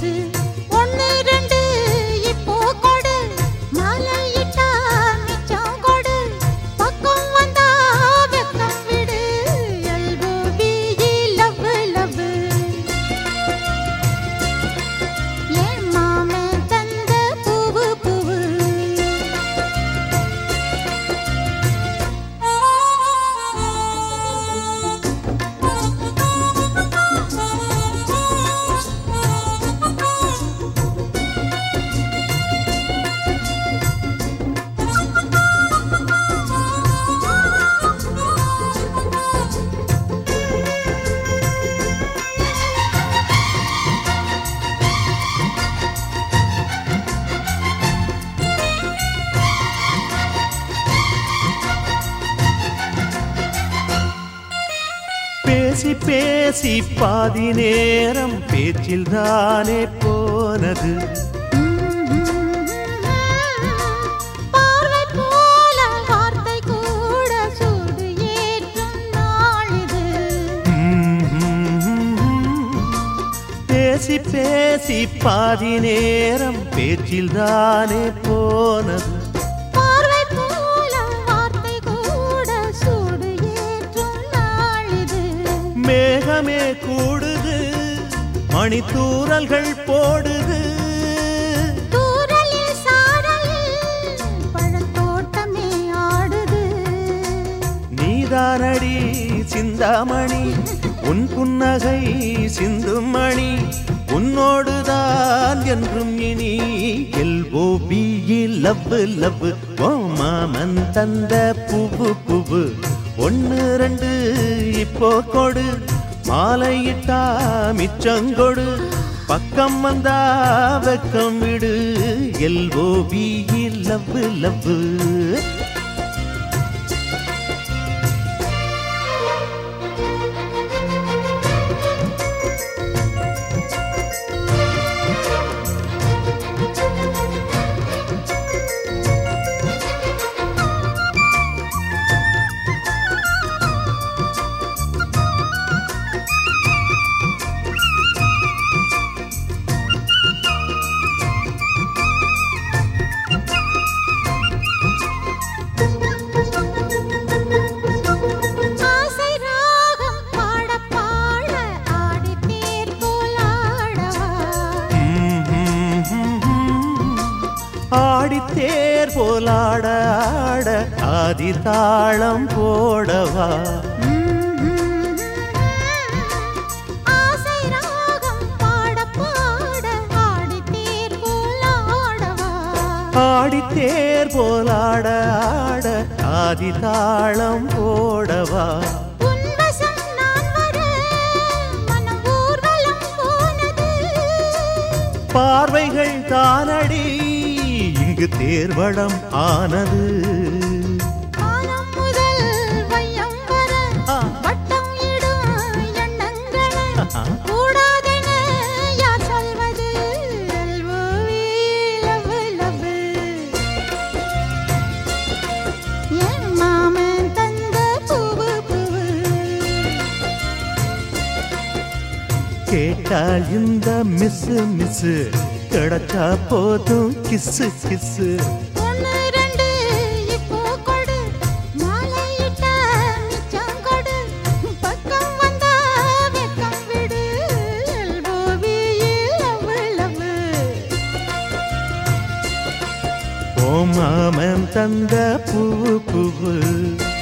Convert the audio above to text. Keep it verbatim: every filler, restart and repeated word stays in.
Miss ஒன்னு ரெண்டு இப்போ கொடு மாலையிட்டா மிச்சம் கொடு பக்கம் வந்தா வெக்கம் விடு எல்போபி லவ் லவ் என் மாமன் தந்த பூவு பூவு பேசி பேசி பாதி நேரம் பேச்சில் தானே போனது பார்வை போல வார்த்தை கூட சூடு ஏற்றும் நாளிது பேசி பேசி பாதி நேரம் பேச்சில் தானே போனது பார்வை போல வார்த்தை கூட சூடு ஏற்றும் நாளிது மேகமே கூடுது மணித்தூரல்கள் போடுது தூரலில் சாரலில் பழத்தோட்டமே ஆடுது நீதானடி சிந்தாமணி உன் புன்னகை சிந்தும் மணி உன்னோடுதான் என்றும் இனி எல்ஓபி லவ் லவ் ஓ மாமன் தந்த பூவு பூவு ஒன்னு ரெண்டு இப்போ கொடு மாலையிட்டா மிச்சங்கொடு பக்கம் வந்தா வெக்கம் விடு எல்ஓபி லவ் லவ் ஆசை ராகம் பாட பாட ஆடி தேர் போல் ஆடவா ஆடித்தேர் போலாட ஆட ஆதி தாளம் போடவா ஆசை ராகம் பாட பாட ஆடி தேர் போல் ஆடவா ஆடித்தேர் போலாட ஆட ஆதி தாளம் போடவா உன் வசம் நான் வர மனம் ஊர்வலம் போனது பார்வைகள் தானடி இங்கு தேர்வடம் ஆனது வானம் முதல் வையம் வர ஆ. வட்டம் இடும் எண்ணங்களை கூடாதென யார் சொல்வது எல்ஓவி லவ் லவ் என் மாமன் தந்த பூவு பூவு கேட்டால் இந்த மிஸ்ஸு மிஸ்ஸு கிடைச்சா போதும் கிஸ்ஸு கிஸ்ஸு ஒன்னு ரெண்டு இப்போ கொடு மாலையிட்ட மிச்சம் கொடு பக்கம் வந்தா வெக்கம் விடு எல்ஓவி லவ் லவ் ஓ மாமன் தந்த பூவு பூவு